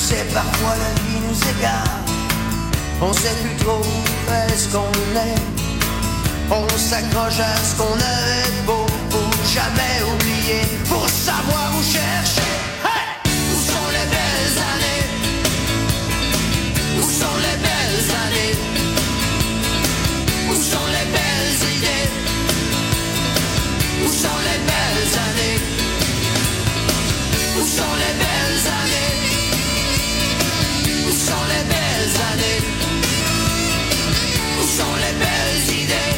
sais, parfois la vie nous égare. On sait plus trop est-ce qu'on est. On s'accroche à ce qu'on avait de beau pour jamais oublier, pour savoir où chercher. Hey! Où sont les belles années? Où sont les belles années? Où sont les belles idées? Où sont les belles années? Où sont les belles années? Où sont les belles années? Où sont les belles idées?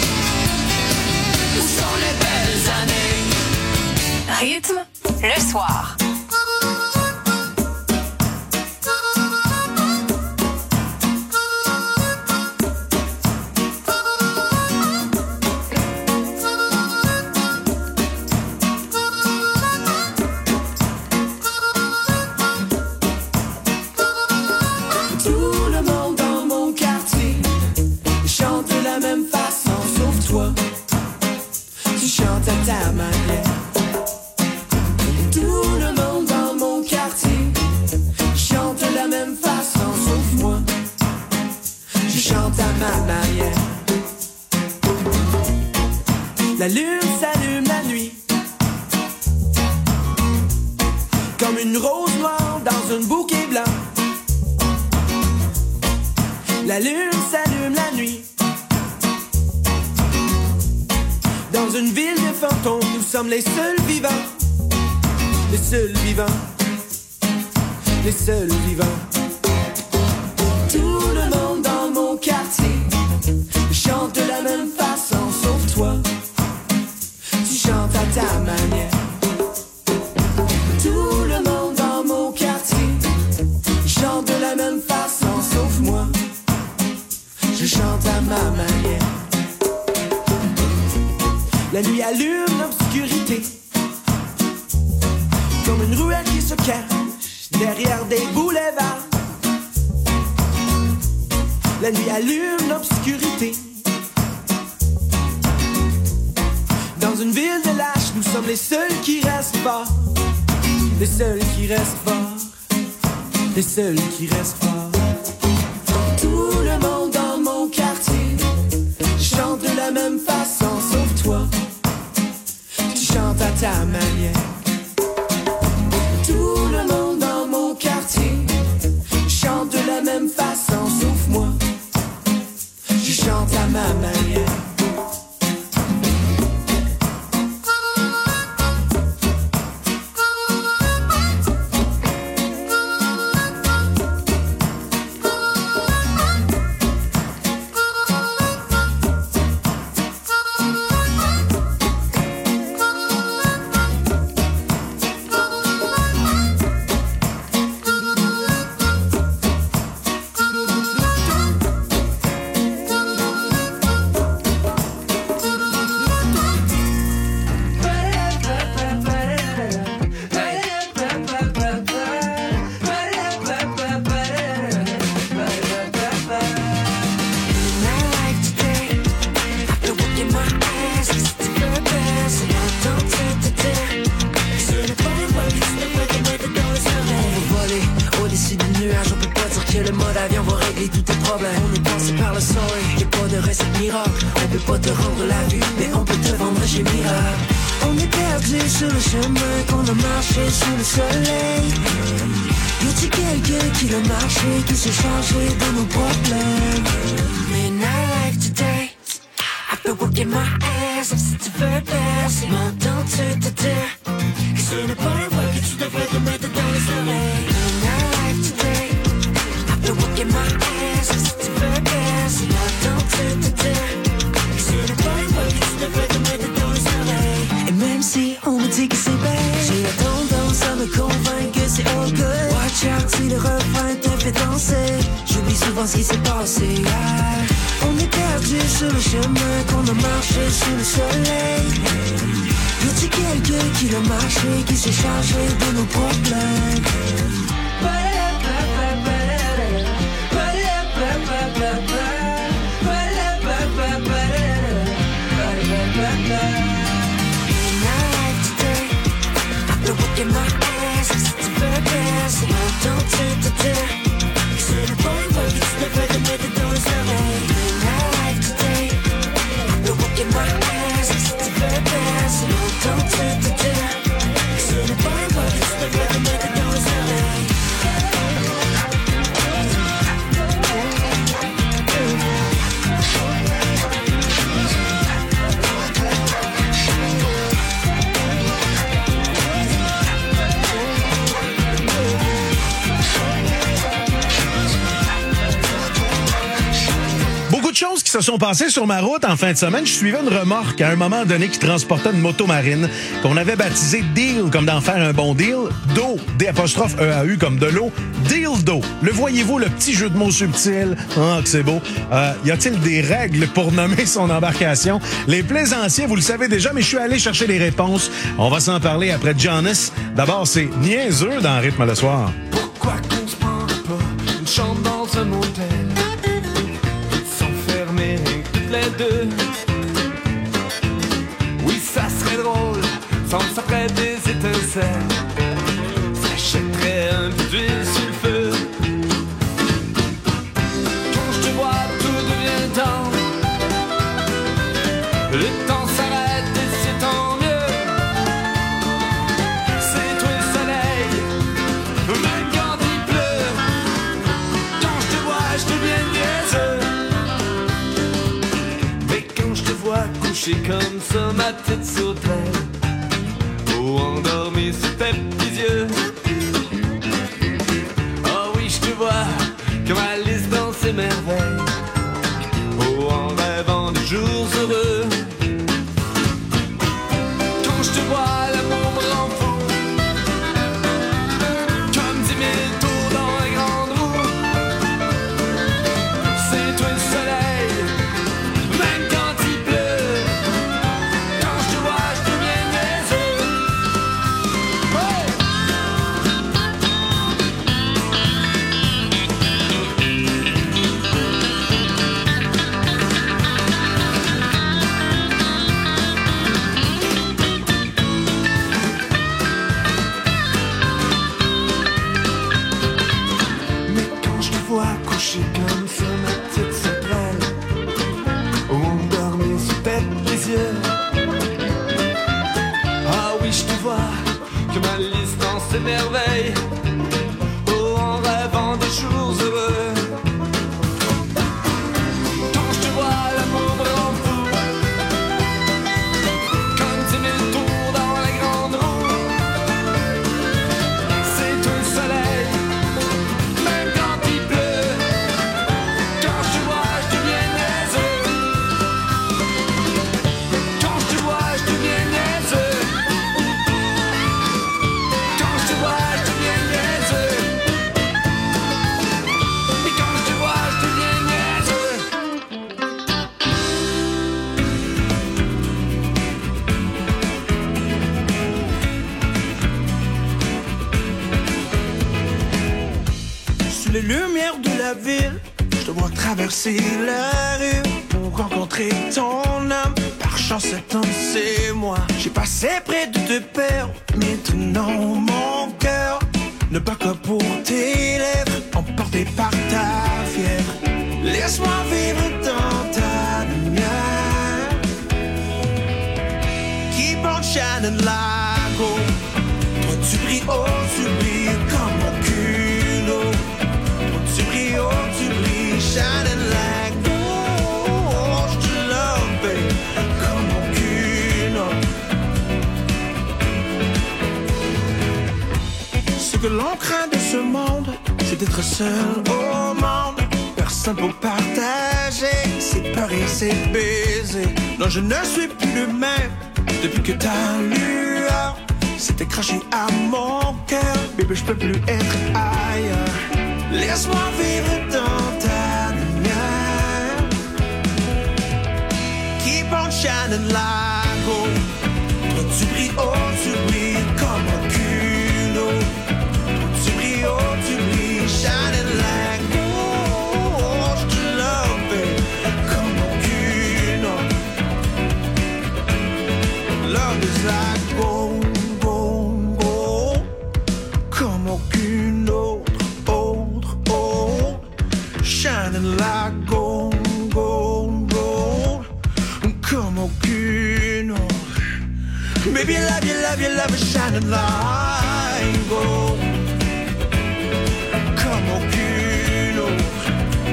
Où sont les belles années? Rythme, le soir. La lune s'allume la nuit, comme une rose noire dans un bouquet blanc. La lune s'allume la nuit, dans une ville de fantômes. Nous sommes les seuls vivants, les seuls vivants, les seuls vivants. Tout le monde dans mon quartier chante de la même façon, sauf toi. Tu chantes à ta manière. Tout le monde dans mon quartier chante de la même façon, sauf moi. Je chante à ma manière. La nuit allume l'obscurité, comme une ruelle qui se cache derrière des boulevards. La nuit allume l'obscurité, dans une ville de lâches. Nous sommes les seuls qui restent forts, les seuls qui restent forts, les seuls qui restent forts. Tout le monde dans mon quartier chante de la même façon, sauf toi. Tu chantes à ta manière. Tout le monde dans mon quartier chante de la même façon, sauf moi. Je chante à ma manière. Qui s'est chargé de nos problèmes. Man, I like to dance. I've been working my ass off si tu veux danser. M'entends-tu te dire que ce n'est pas le vrai, que tu devrais te mettre dans les oreilles. Man, I like to dance. I've been working my ass off si tu veux danser. M'entends-tu te dire que ce n'est pas le vrai, que tu devrais te mettre dans les oreilles. Et même si on me dit que c'est bête, j'ai la tendance à me convaincre que c'est all good. Watch out si le refrain te fait danser. J'oublie souvent ce qui s'est passé hier. On est perdu sur le chemin qu'on a marché sous le soleil. Y a-t-il quelqu'un qui l'a marché, qui s'est chargé de nos problèmes? Working my ass, si tu veux danser, don't se sont passés sur ma route en fin de semaine. Je suivais une remorque à un moment donné qui transportait une moto marine qu'on avait baptisée Deal, comme d'en faire un bon deal. Do, D''E-A-U comme de l'eau. Deal d'eau. Le voyez-vous, le petit jeu de mots subtil? Ah, que c'est beau. Y a-t-il des règles pour nommer son embarcation? Les plaisanciers, vous le savez déjà, mais je suis allé chercher les réponses. On va s'en parler après Jonas. D'abord, c'est niaiseux dans Rythme le soir. Pourquoi qu'on se prendrait pas une chambre dans un motel? S'enfermer toutes les deux. Oui, ça serait drôle, sans ça ferait des étincelles. Ça jetterait un peu d'huile sur le feu. Quand je te vois, tout devient tendre. Le temps s'arrête et c'est tant mieux. C'est toi le soleil, même quand il pleut. Quand je te vois, je deviens niaiseux. Mais quand je te vois couché comme ça, ma tête sauterait. Oh, endormi sous tes petits yeux. Oh oui, je te vois comme Alice dans ses merveilles. Oh, en rêvant des jours heureux. Quand je te vois, l'amour me rend fou. Comme 10 000 tours dans la grande roue. C'est toi le soleil, même quand il pleut. Quand je te vois, je deviens niaiseux. Oh! Mais quand je te vois couché comme ça, ma tête se prenne. Oh, endormi sous tes petits yeux. Ah oui, je te vois comme Alice dans ses merveilles. Oh, en rêvant des jours heureux. Quand je te vois, l'amour me rend fou. Comme 10 000 tours dans la grande roue. C'est toi le soleil, même quand il pleut. Quand je te vois, je deviens niaiseux. Quand je te vois, je deviens niaiseux. Quand je te vois, je deviens niaiseux. Et quand je te vois, je deviens niaiseux. Sous les lumières de la ville, je te vois traverser la rue pour rencontrer ton âme. Par chance, cet homme, c'est moi. J'ai passé près de te perdre. Maintenant, mon cœur ne bat que pour tes lèvres, emporté par ta fièvre. Laisse-moi vivre dans ta lumière. Keep on shining like gold. Toi, tu brilles, oh, tu brilles comme aucune autre. Toi, tu brilles, oh, tu brilles, shining like gold. Je te love, babe, comme aucune autre. Ce que l'on craint de ce monde, c'est d'être seul au monde. Personne pour partager ses peurs et ses baisers. Non, je ne suis plus le même depuis que ta lueur s'était crachée à mon cœur. Bébé, je peux plus être ailleurs. Laisse-moi vivre dans ta lumière. Keep on shining like gold. Toi, tu brilles, oh, tu brilles comme aucune autre. Toi, tu brilles, oh, tu brilles, shining like gold. Je te love, babe, comme aucune autre. Love is like gold, gold, gold. Comme aucune autre, autre. Shining like gold, gold, gold. Comme aucune autre. Baby, love you, love you, love you, shining like gold. Comme aucune autre.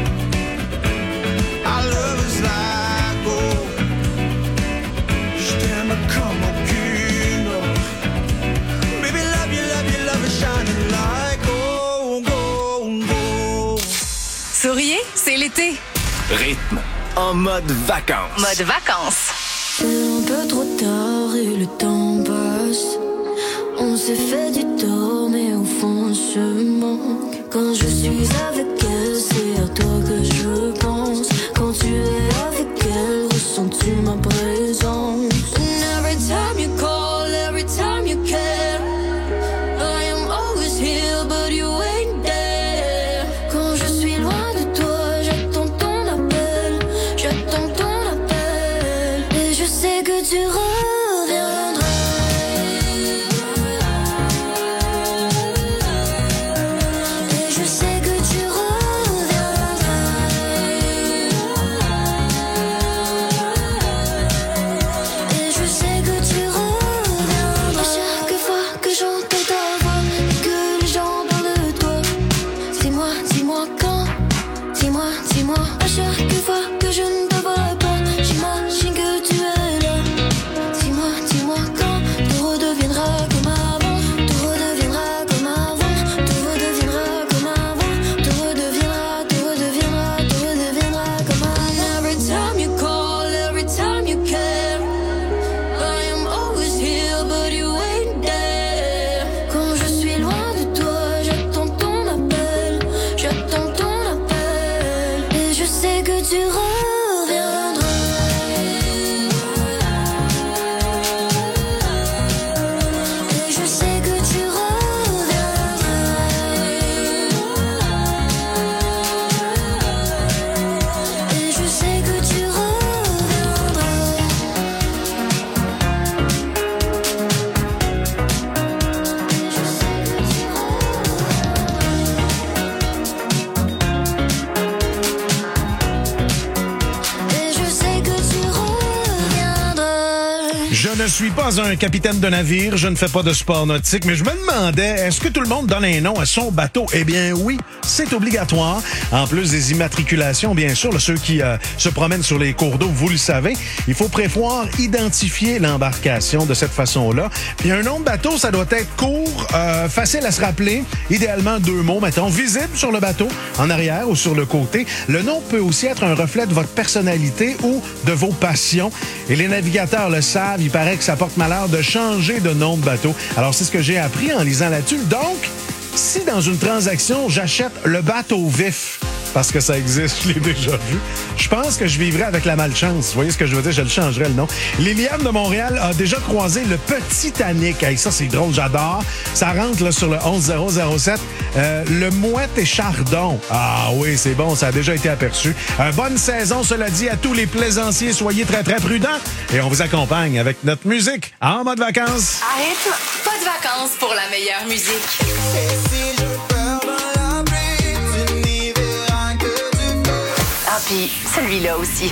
Our love is like gold. Je t'aime comme aucune autre. Baby, love you, love you, shining like gold, gold, gold. Souriez, c'est l'été. Rythme en mode vacances. Mode vacances. C'est un peu trop tard et le temps passe. On s'est fait du tort, mais au fond on se manque. Quand je suis avec elle, c'est à toi que je pense. Quand tu es avec elle, ressens-tu ma présence? And every time you call, every time you care, I am always here, but you ain't there. Quand je suis loin de toi, j'attends ton appel, j'attends ton appel. Et je sais que tu reviendras. Et je sais que tu reviendras. Et je sais que tu reviendras. Chaque fois que j'entends ta voix et que les gens parlent de toi, dis-moi quand, dis-moi. À chaque fois que je ne te vois pas, j'imagine que tu es là. Dis-moi quand tout redeviendra comme avant, tout redeviendra comme avant, tout redeviendra comme avant, tout redeviendra comme avant. Every time you call, every time you care, I am always here, but you ain't there. Quand je suis loin de toi, j'attends ton appel, j'attends ton appel. Et je sais que tu reviendras. Et je sais que tu reviendras. Et je sais que tu reviendras. Et je sais que tu reviendras. Je ne suis pas un capitaine de navire, je ne fais pas de sport nautique, mais je me demandais, est-ce que tout le monde donne un nom à son bateau? Eh bien oui, c'est obligatoire. En plus des immatriculations, bien sûr, là, ceux qui se promènent sur les cours d'eau, vous le savez, il faut prévoir identifier l'embarcation de cette façon-là. Puis un nom de bateau, ça doit être court, facile à se rappeler, idéalement 2 mots, mettons, visible sur le bateau, en arrière ou sur le côté. Le nom peut aussi être un reflet de votre personnalité ou de vos passions. Et les navigateurs le savent, il paraît que ça porte malheur de changer de nom de bateau. Alors, c'est ce que j'ai appris en lisant là-dessus. Donc, si dans une transaction, j'achète le bateau vif, parce que ça existe, je l'ai déjà vu, je pense que je vivrais avec la malchance. Vous voyez ce que je veux dire? Je le changerais le nom. Liliane de Montréal a déjà croisé le Petit Titanic. Hey, ça, c'est drôle, j'adore. Ça rentre là, sur le 11007. Le Mouette et Chardon. Ah oui, c'est bon, ça a déjà été aperçu. Bonne saison, cela dit, à tous les plaisanciers. Soyez très, très prudents. Et on vous accompagne avec notre musique en mode vacances. À rythme, pas de vacances pour la meilleure musique. Ah, puis celui-là aussi.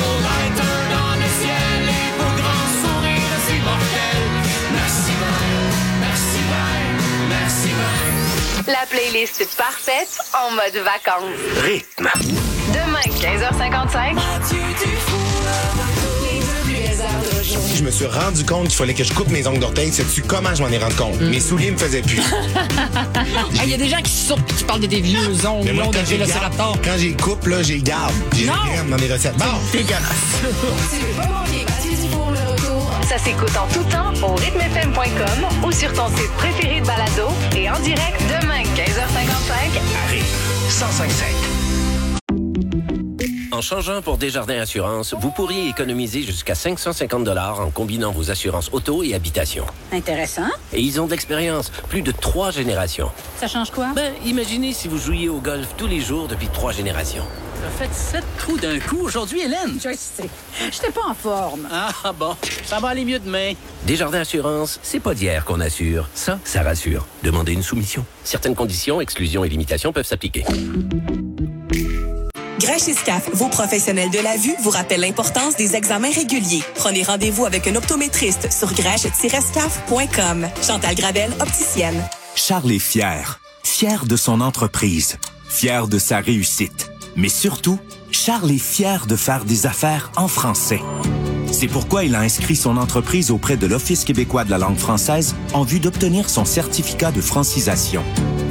La playlist parfaite en mode vacances. Rythme. Demain, 15h55. Je me suis rendu compte qu'il fallait que je coupe mes ongles d'orteil. Sais-tu comment je m'en ai rendu compte? Mes souliers me faisaient plus. Il y a des gens qui sautent et qui parlent de tes vieux ongles Mais moi, longs de quand j'ai Vélociraptor. quand j'ai coupe, là, j'ai garde. J'ai Non! graine dans mes recettes. Bon, Dégueulasse. Ça s'écoute en tout temps au rythmefm.com ou sur ton site préféré de balado et en direct demain, 15h55. À rythme. 105.7. En changeant pour Desjardins Assurance, vous pourriez économiser jusqu'à 550 $ en combinant vos assurances auto et habitation. Intéressant. Et ils ont de l'expérience, plus de 3 générations. Ça change quoi? Ben, imaginez si vous jouiez au golf tous les jours depuis 3 générations. T'as fait 7 trous d'un coup aujourd'hui, Hélène. Je sais. J'étais pas en forme. Ah bon, ça va aller mieux demain. Desjardins Assurance, c'est pas d'hier qu'on assure. Ça rassure. Demandez une soumission. Certaines conditions, exclusions et limitations peuvent s'appliquer. Grèche-Iscaf, vos professionnels de la vue, vous rappellent l'importance des examens réguliers. Prenez rendez-vous avec un optométriste sur grèche-scaf.com. Chantal Gradel, opticienne. Charles est fier. Fier de son entreprise. Fier de sa réussite. Mais surtout, Charles est fier de faire des affaires en français. C'est pourquoi il a inscrit son entreprise auprès de l'Office québécois de la langue française en vue d'obtenir son certificat de francisation.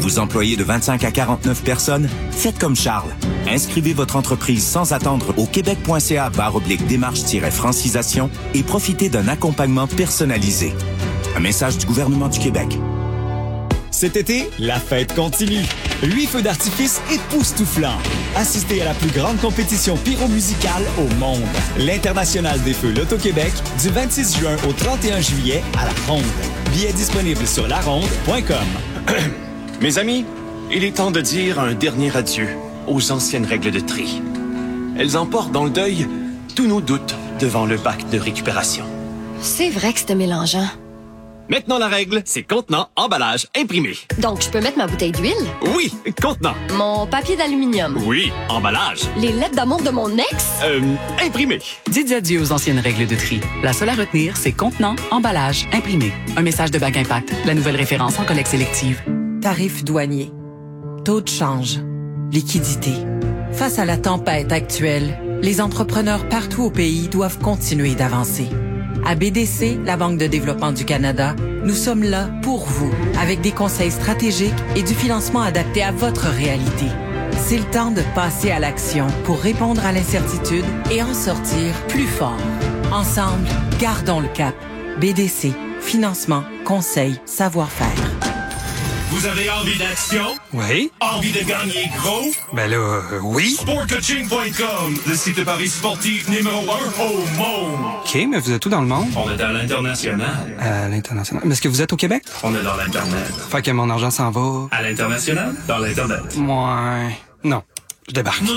Vous employez de 25 à 49 personnes? Faites comme Charles. Inscrivez votre entreprise sans attendre au québec.ca/démarche-francisation et profitez d'un accompagnement personnalisé. Un message du gouvernement du Québec. Cet été, la fête continue. 8 feux d'artifice époustouflants. Assistez à la plus grande compétition pyromusicale au monde. L'International des Feux Loto-Québec, du 26 juin au 31 juillet à La Ronde. Billets disponibles sur laronde.com. Mes amis, il est temps de dire un dernier adieu aux anciennes règles de tri. Elles emportent dans le deuil tous nos doutes devant le bac de récupération. C'est vrai que c'était mélangeant. Maintenant, la règle, c'est contenant, emballage, imprimé. Donc, je peux mettre ma bouteille d'huile? Oui, contenant. Mon papier d'aluminium? Oui, emballage. Les lettres d'amour de mon ex? Imprimé. Dites adieu aux anciennes règles de tri. La seule à retenir, c'est contenant, emballage, imprimé. Un message de Bac Impact, la nouvelle référence en collecte sélective. Tarifs douaniers. Taux de change. Liquidité. Face à la tempête actuelle, les entrepreneurs partout au pays doivent continuer d'avancer. À BDC, la Banque de développement du Canada, nous sommes là pour vous, avec des conseils stratégiques et du financement adapté à votre réalité. C'est le temps de passer à l'action pour répondre à l'incertitude et en sortir plus fort. Ensemble, gardons le cap. BDC, financement, conseil, savoir-faire. Vous avez envie d'action? Oui. Envie de gagner gros? Ben là, oui. Sportcoaching.com, le site de paris sportif numéro 1 au monde. OK, mais vous êtes où dans le monde? On est à l'international. À l'international. Mais est-ce que vous êtes au Québec? On est dans l'Internet. Fait que mon argent s'en va... À l'international? Dans l'Internet. Ouais. Non. Je débarque. Non.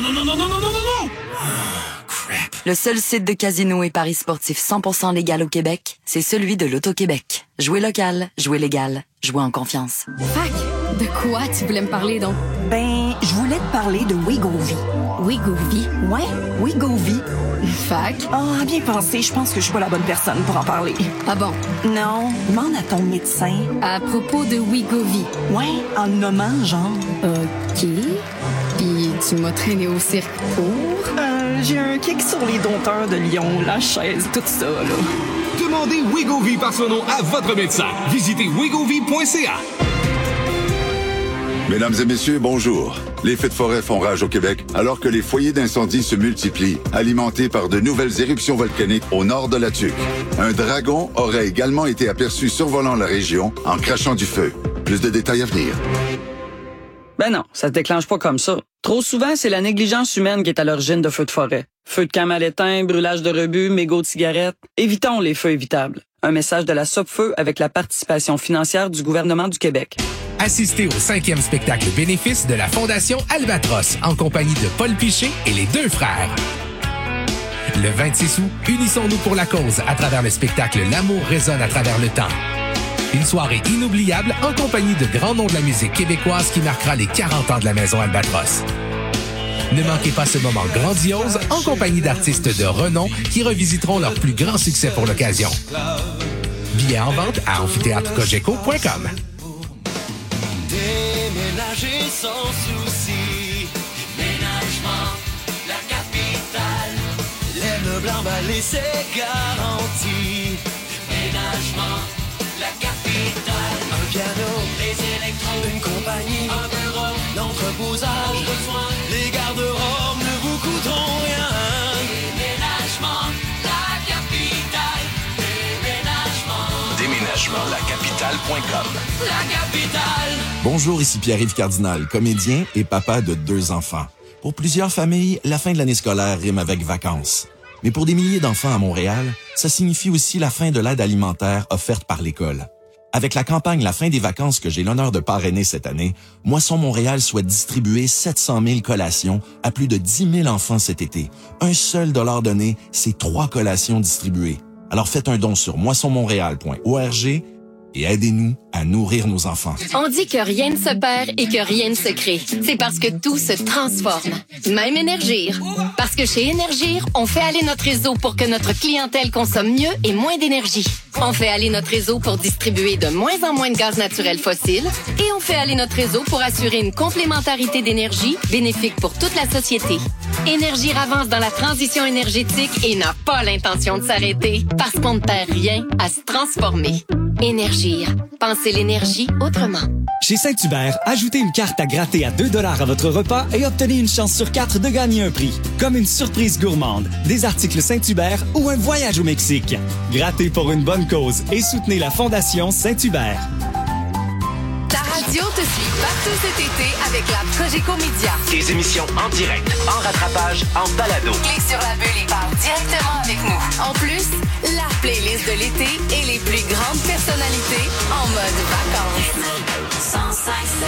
Le seul site de casino et paris sportifs 100% légal au Québec, c'est celui de l'Auto-Québec. Jouer local, jouer légal, jouer en confiance. Fac, de quoi tu voulais me parler donc? Je voulais te parler de Wegovy. Wegovy? Ouais, Wegovy. Fac? Ah, bien pensé, je pense que je suis pas la bonne personne pour en parler. Ah bon? Non, demande à ton médecin. À propos de Wegovy? Ouais, en le nommant, genre. OK. Puis tu m'as traîné au cirque pour? J'ai un kick sur les dompteurs de lion, la chaise, tout ça, là. Demandez Wegovy par son nom à votre médecin. Visitez wegovy.ca. Mesdames et messieurs, bonjour. Les feux de forêt font rage au Québec alors que les foyers d'incendie se multiplient, alimentés par de nouvelles éruptions volcaniques au nord de la Tuque. Un dragon aurait également été aperçu survolant la région en crachant du feu. Plus de détails à venir. Ben non, ça se déclenche pas comme ça. Trop souvent, c'est la négligence humaine qui est à l'origine de feux de forêt. Feux de camp mal éteints, brûlage de rebut, mégots de cigarettes. Évitons les feux évitables. Un message de la Sopfeu avec la participation financière du gouvernement du Québec. Assistez au 5e spectacle bénéfice de la Fondation Albatros en compagnie de Paul Piché et les deux frères. Le 26 août, unissons-nous pour la cause à travers le spectacle L'amour résonne à travers le temps. Une soirée inoubliable en compagnie de grands noms de la musique québécoise qui marquera les 40 ans de la Maison Albatros. Ne manquez pas ce moment grandiose en compagnie d'artistes de renom qui revisiteront leurs plus grands succès pour l'occasion. Billets en vente à amphithéâtrecogeco.com. Déménager sans souci. Déménagement, la capitale. Les meubles emballés, c'est garanti. Déménagement, la capitale. Un piano, les électros, une compagnie, un bureau, l'entreposage, besoin. Les garde-robes ne vous coûteront rien. Déménagement, la capitale. Déménagement, lacapitale.com. La capitale. Bonjour, ici Pierre-Yves Cardinal, comédien et papa de 2 enfants. Pour plusieurs familles, la fin de l'année scolaire rime avec vacances. Mais pour des milliers d'enfants à Montréal, ça signifie aussi la fin de l'aide alimentaire offerte par l'école. Avec la campagne La fin des vacances que j'ai l'honneur de parrainer cette année, Moisson Montréal souhaite distribuer 700 000 collations à plus de 10 000 enfants cet été. Un seul dollar donné, c'est 3 collations distribuées. Alors faites un don sur moissonmontréal.org et aidez-nous à nourrir nos enfants. On dit que rien ne se perd et que rien ne se crée. C'est parce que tout se transforme. Même Énergir. Parce que chez Énergir, on fait aller notre réseau pour que notre clientèle consomme mieux et moins d'énergie. On fait aller notre réseau pour distribuer de moins en moins de gaz naturel fossile. Et on fait aller notre réseau pour assurer une complémentarité d'énergie bénéfique pour toute la société. Énergir avance dans la transition énergétique et n'a pas l'intention de s'arrêter parce qu'on ne perd rien à se transformer. Énergir. Pensez l'énergie autrement. Chez Saint-Hubert, ajoutez une carte à gratter à 2 $ à votre repas et obtenez une chance sur 4 de gagner un prix. Comme une surprise gourmande, des articles Saint-Hubert ou un voyage au Mexique. Grattez pour une bonne cause et soutenez la Fondation Saint-Hubert. Ta radio te suit partout cet été avec l'app Cogeco Média. Des émissions en direct, en rattrapage, en balado. Clique sur la bulle et parle directement avec nous. En plus, la playlist de l'été et les plus grandes personnalités en mode vacances. 105.7.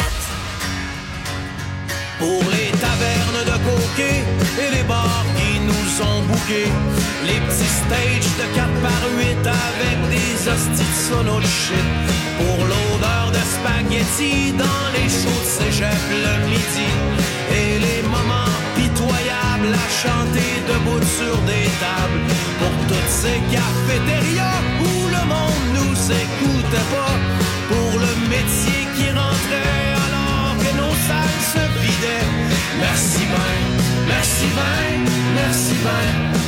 Pour les tavernes de coquets et les bars qui nous ont bouqués, les petits stages de 4x8 avec des hosties de sono de shit. Pour l'odeur de spaghetti dans les shows de cégep le midi, et les moments pitoyables à chanter debout sur des tables. Pour toutes ces cafétérias où le monde nous écoutait pas, pour le métier qui rentrait alors que nos salles se vidaient. Merci ben, merci ben, merci ben.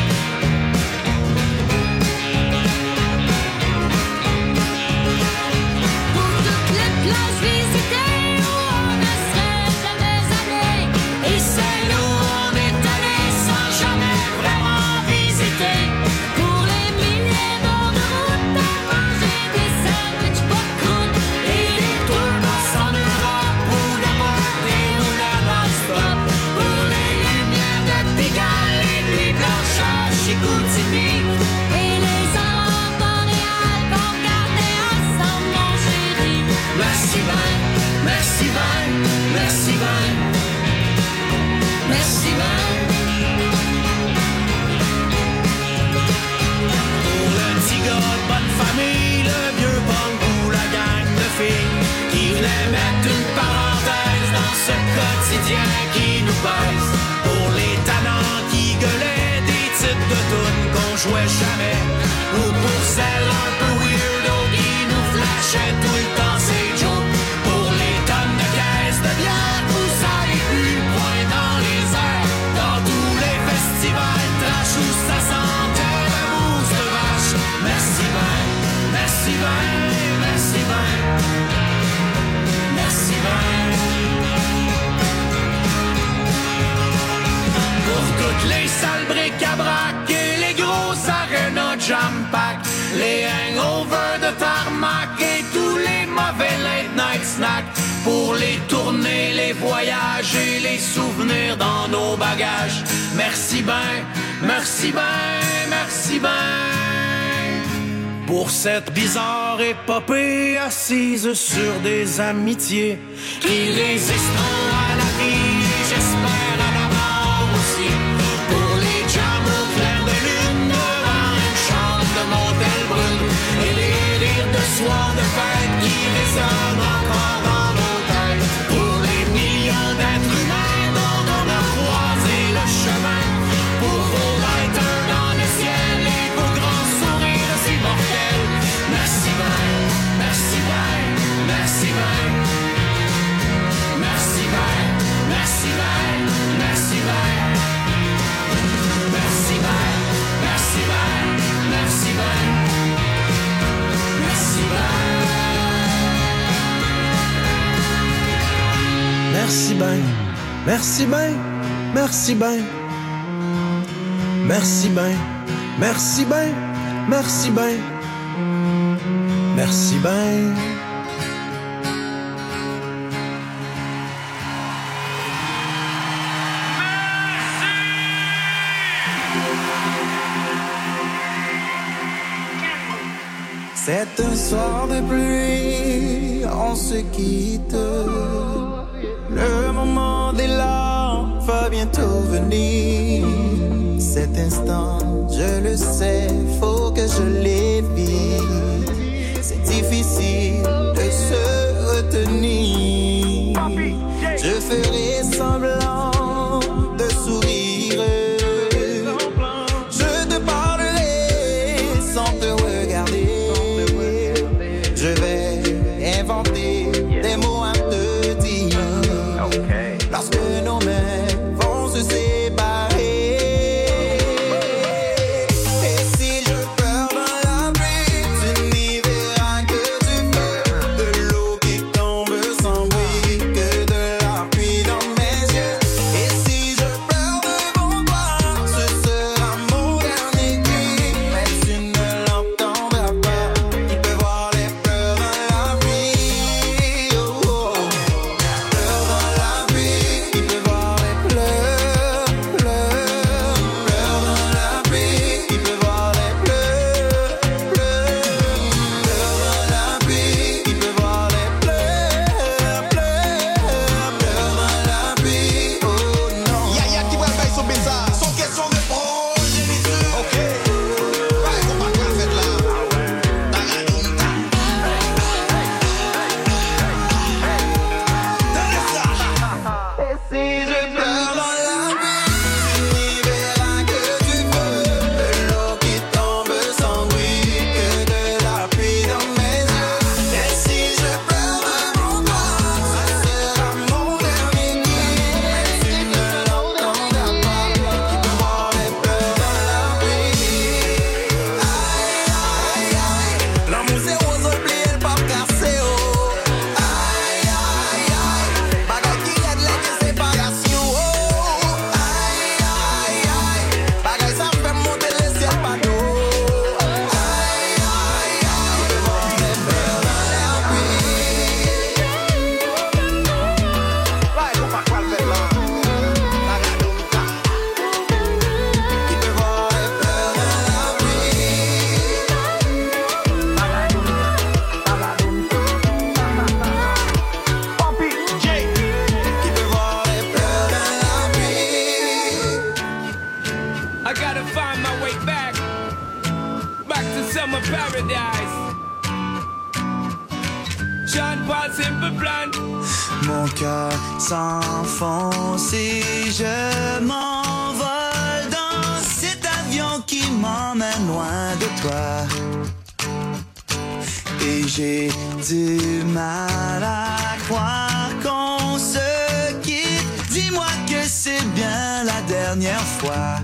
Pour toutes les places visitées où on ne serait jamais allé, et celles où on est allé sans jamais vraiment visiter. Pour les milliers d'heures de route à manger des sandwichs pas de croûte et des tourbus en Europe pour déporter ou la non-stop. Pour les lumières de Pigalle et puis Blanche à Chicoutimi et les arbres boréales qu'on gardait ensemble, mon chéri. Merci ben, merci ben, merci ben, merci ben. Pour le petit gars de bonne famille, le vieux punk ou la gang de filles qui venait mettre une parenthèse dans ce quotidien qui nous baise. Pour les tannants qui gueulaient des titres de tunes qu'on jouait jamais, ou pour celles un peu weirdo qui nous flashaient tout le temps ces jokes. Pour les tonnes de caisses de bière, vous savez plus, point dans les airs, dans tous les festivals trash où ça sentait la mousse de vache. Merci ben, merci ben, merci ben, merci ben. Pour toutes les salles bric-à-brac et les grosses arénas jam-pack, les hangovers de tarmac et tous les mauvais late-night snacks. Pour les tournées, les voyages et les souvenirs dans nos bagages. Merci ben, merci ben, merci ben. Pour cette bizarre épopée assise sur des amitiés qui résisteront à la vie, j'espère à la mort aussi. Pour les jams au clair de lune devant une chambre de motel brune et les rires de soir de fête qui résonnent encore dans nos têtes. Pour les millions d'êtres humains dont on a croisé le chemin. Pour vos lighters dans le ciel et vos grands sourires si mortels. Merci ben, merci ben, merci ben. Merci ben, merci ben, merci ben. Merci ben, merci ben, merci ben. Merci ben. Merci ben, merci ben, merci ben. Merci ben, merci ben, merci ben. Merci ben. C'est un soir de pluie, on se quitte. Le moment des larmes va bientôt venir. Cet instant, je le sais, faut que je l'évite. C'est difficile de se retenir. Je ferai semblant de sourire. Je te parlerai sans te regarder. Je vais inventer des mots à te dire. Lorsque nos mains vont se séparer. Et si je pleure dans la pluie, tu n'y verras Mon cœur s'enfonce et je m'envole dans cet avion qui m'emmène loin de toi. Et j'ai du mal à croire qu'on se quitte. Dis-moi que c'est bien la dernière fois.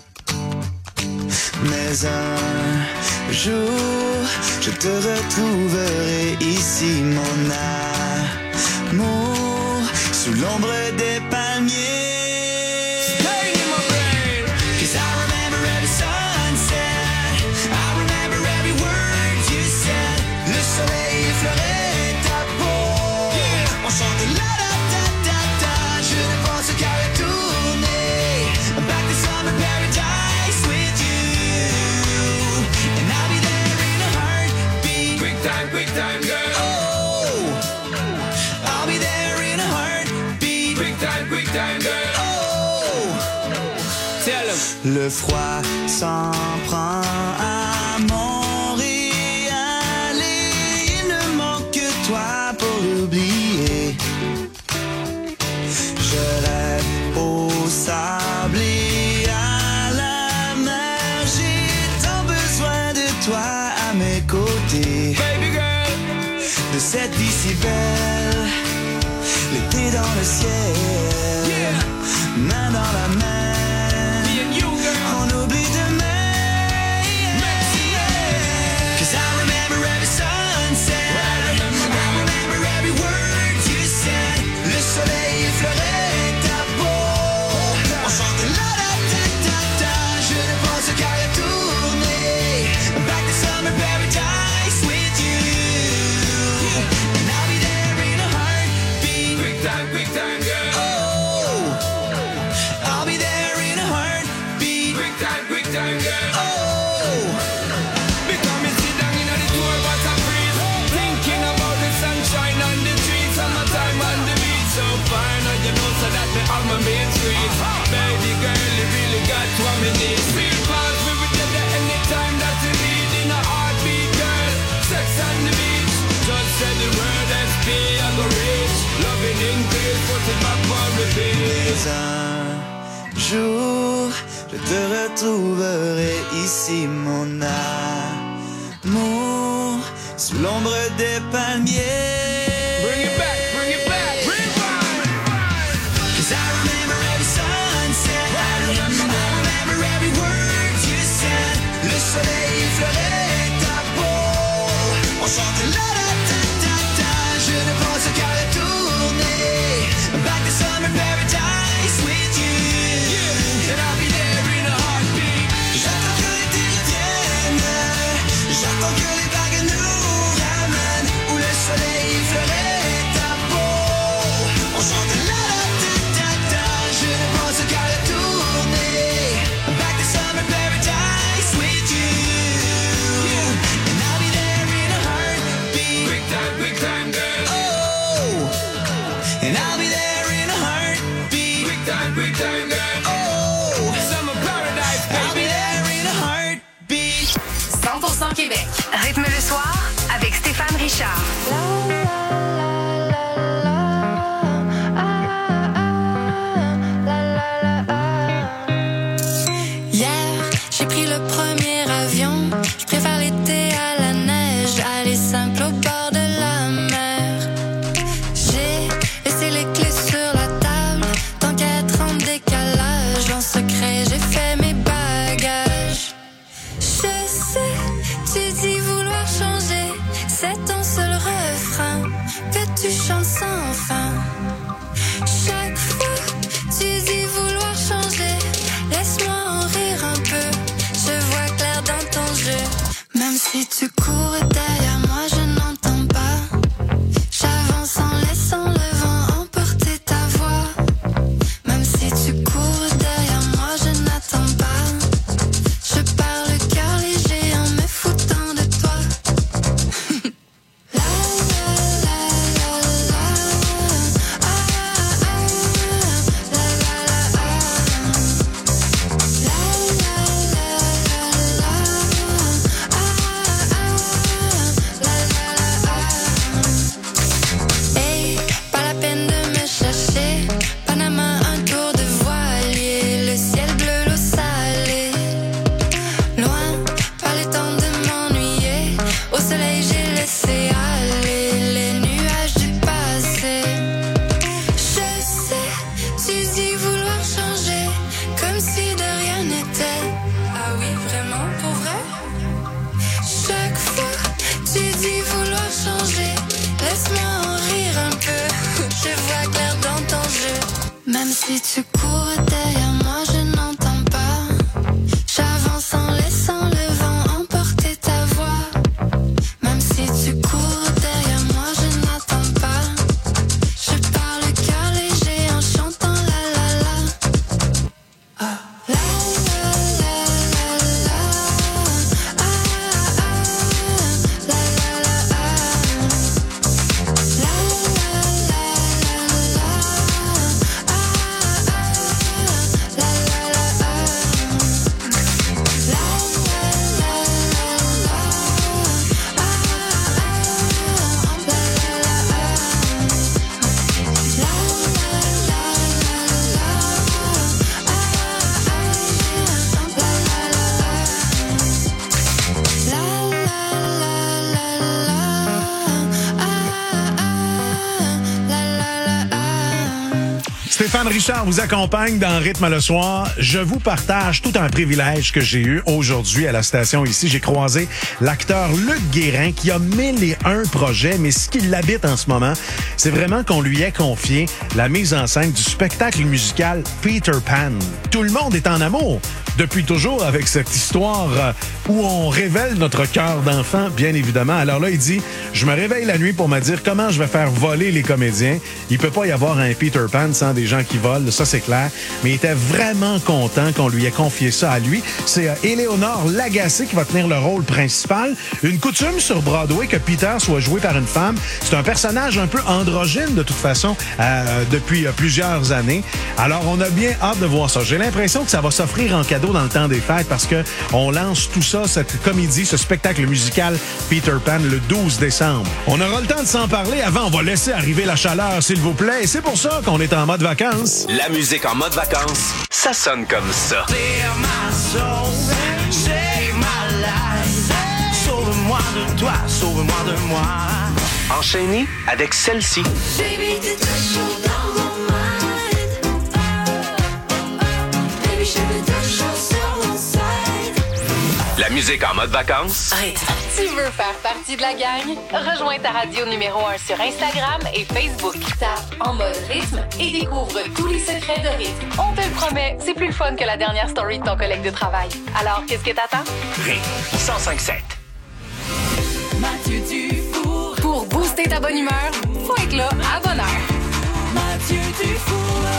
Mais un jour, je te retrouverai ici, mon amour, sous l'ombre des palmiers. Le froid s'en prend à Montréal et il ne manque que toi pour l'oublier. Je rêve au sable et à la mer. J'ai tant besoin de toi à mes côtés. Baby girl, de cette vie si belle, l'été dans le ciel, main dans la main. Un jour, je te retrouverai ici, mon amour, sous l'ombre des palmiers. Bring it back, bring it back, rewind. 'Cause I remember every sunset, I remember every word you said. Le soleil effleurait ta peau, on chantait la da da da da. Je ne pense qu'à retourner back to summer paradise. J'attends que les vagues nous ramènent, où le soleil effleurait ta peau. On chante la da da da, je ne pense qu'à retourner back to summer paradise with you. And I'll be there in a heartbeat. Quick time girl. Oh, and I'll be there in a heartbeat. Quick time girl. Oh, summer paradise, baby. I'll be there in a heartbeat. 100% Québec. Rythme le soir avec Stéphane Richard. Hier, j'ai pris le premier avion. Je préfère l'été à la neige, aller simple au bord de la mer. J'ai laissé les clés sur la table, tant qu'à être en décalage. En secret, j'ai fait mes bagages. Je sais, tu dis vouloir changer, c'est ton seul rêve. Même si tu cours derrière moi, je n'entends pas. J'avance en laissant le vent emporter ta voix. Même si tu cours derrière moi, je n'attends pas. Je pars le cœur léger en chantant la la la. Oh. La la la la la. Ah ah ah. La la la ah. La la la la la. Ah ah ah. La la la ah. La la la la la. Ah ah ah. La la la ah. La la la Stéphane Richard vous accompagne dans Rythme le soir. Je vous partage tout un privilège que j'ai eu aujourd'hui à la station ici. J'ai croisé l'acteur Luc Guérin qui a 1001 projets, mais ce qui l'habite en ce moment, c'est vraiment qu'on lui ait confié la mise en scène du spectacle musical Peter Pan. Tout le monde est en amour depuis toujours avec cette histoire où on révèle notre cœur d'enfant, bien évidemment. Alors là, il dit, je me réveille la nuit pour me dire comment je vais faire voler les comédiens. Il peut pas y avoir un Peter Pan sans des gens qui volent, ça c'est clair. Mais il était vraiment content qu'on lui ait confié ça à lui. C'est Éléonore Lagacé qui va tenir le rôle principal. Une coutume sur Broadway que Peter soit joué par une femme. C'est un personnage un peu androgyne de toute façon depuis plusieurs années. Alors on a bien hâte de voir ça. J'ai l'impression que ça va s'offrir en cadeau dans le temps des fêtes parce que on lance tout ça, cette comédie, ce spectacle musical Peter Pan le 12 décembre. On aura le temps de s'en parler. Avant, on va laisser arriver la chaleur, s'il vous plaît. Et c'est pour ça qu'on est en mode vacances. La musique en mode vacances, ça sonne comme ça. Clear my soul, save my life. Sauve-moi de toi, sauve-moi de moi. Enchaîné avec celle-ci. Baby, t'es toujours dans mon mind. Baby, je mets ta chance sur mon side. La musique en mode vacances. Tu veux faire partie de la gang? Rejoins ta radio numéro 1 sur Instagram et Facebook. Tape en mode rythme et découvre tous les secrets de rythme. On te le promet, c'est plus le fun que la dernière story de ton collègue de travail. Alors, qu'est-ce que t'attends? Rythme 105.7. Mathieu Dufour. Pour booster ta bonne humeur, faut être là à bonne heure. Mathieu Dufour.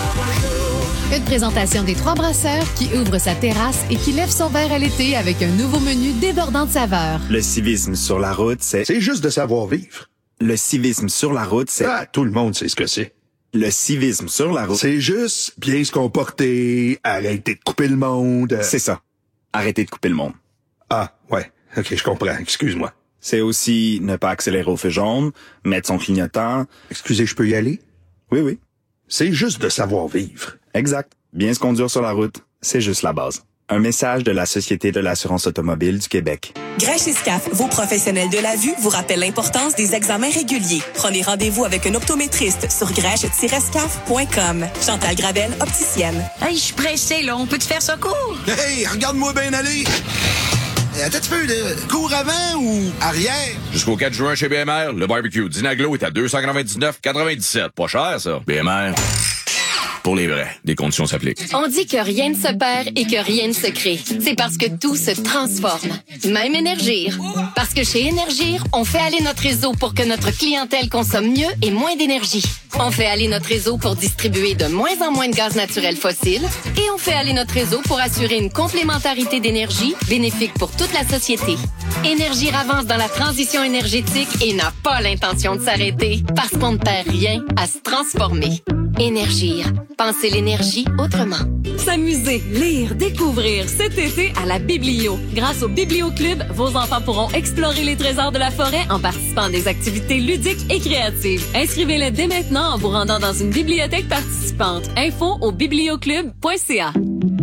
Une présentation des Trois Brasseurs qui ouvre sa terrasse et qui lève son verre à l'été avec un nouveau menu débordant de saveurs. Le civisme sur la route, c'est... C'est juste de savoir vivre. Le civisme sur la route, c'est... Ah, tout le monde sait ce que c'est. Le civisme sur la route... C'est juste bien se comporter, arrêter de couper le monde. C'est ça. Arrêter de couper le monde. Ah, ouais. OK, je comprends. Excuse-moi. C'est aussi ne pas accélérer au feu jaune, mettre son clignotant... Excusez, je peux y aller? Oui. C'est juste de savoir vivre. Exact. Bien se conduire sur la route, c'est juste la base. Un message de la Société de l'assurance automobile du Québec. Grèche et SCAF, vos professionnels de la vue, vous rappellent l'importance des examens réguliers. Prenez rendez-vous avec un optométriste sur grèche-scaf.com. Chantal Gravel, opticienne. Hey, je suis pressée, là. On peut te faire ça court? Hey, regarde-moi bien aller! Attends un petit peu, là. Cours avant ou arrière? Jusqu'au 4 juin chez BMR, le barbecue Dinaglo est à 299,97. Pas cher, ça. BMR. Pour les vrais, des conditions s'appliquent. On dit que rien ne se perd et que rien ne se crée. C'est parce que tout se transforme. Même Énergir. Parce que chez Énergir, on fait aller notre réseau pour que notre clientèle consomme mieux et moins d'énergie. On fait aller notre réseau pour distribuer de moins en moins de gaz naturel fossile. Et on fait aller notre réseau pour assurer une complémentarité d'énergie bénéfique pour toute la société. Énergir avance dans la transition énergétique et n'a pas l'intention de s'arrêter parce qu'on ne perd rien à se transformer. Énergir. Pensez l'énergie autrement. S'amuser, lire, découvrir cet été à la Biblio. Grâce au Biblio Club, vos enfants pourront explorer les trésors de la forêt en participant à des activités ludiques et créatives. Inscrivez-les dès maintenant en vous rendant dans une bibliothèque participante. Info au biblioclub.ca.